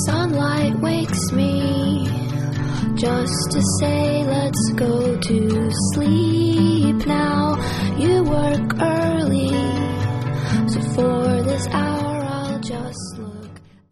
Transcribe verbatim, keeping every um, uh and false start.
Sunlight wakes me just to say let's go to sleep.